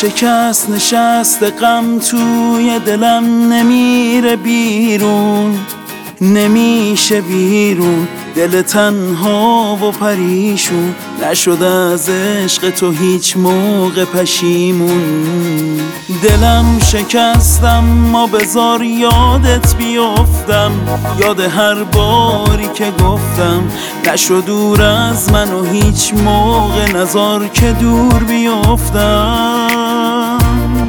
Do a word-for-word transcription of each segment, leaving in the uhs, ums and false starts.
شکست نشست غم توی دلم نمیره بیرون، نمیشه بیرون. دل تنها و پریشون نشد از عشق تو هیچ موقع پشیمون. دلم شکستم ما بذار یادت بیفتم، یاد هر باری که گفتم نشد دور از من و هیچ موقع نذار که دور بیفتم.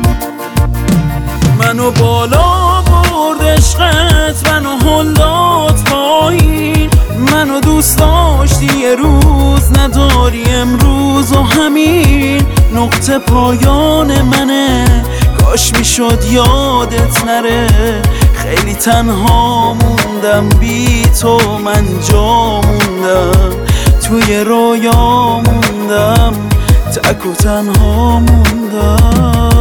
منو بالا برد عشقت، منو هل داد پایین، منو دوست داشتی یه روز نداری امروز و همین نقطه پایان منه. کاش میشد یادت نره، خیلی تنها موندم بی تو، من جا موندم توی رویا موندم، تک و تنها موندم.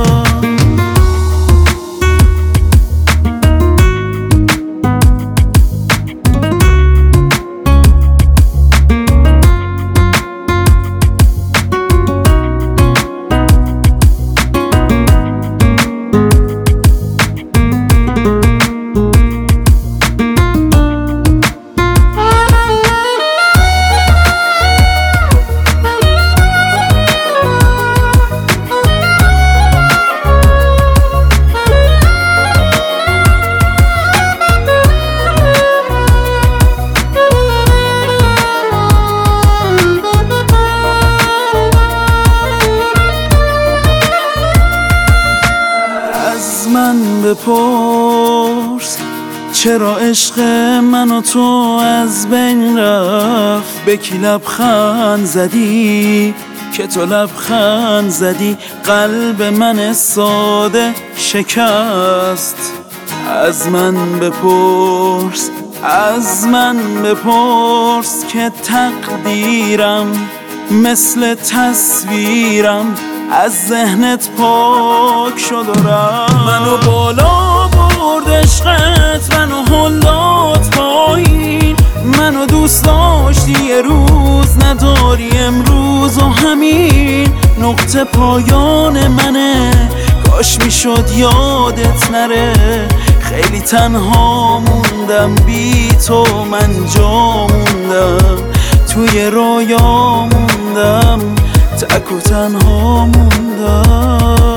من بپرس چرا عشق من و تو از بین رفت، به کی لبخند زدی که تو لبخند زدی قلب من ساده شکست. از من بپرس از من بپرس که تقدیرم مثل تصویرم از ذهنت پاک شد و رفت. منو بالا برد عشقت، منو هل داد پایین، منو دوست داشتی یه روز نداری امروز و همین نقطه پایان منه. کاش میشد یادت نره، خیلی تنها موندم بی تو، من جا موندم توی رویا موندم، تک و تنها موندم.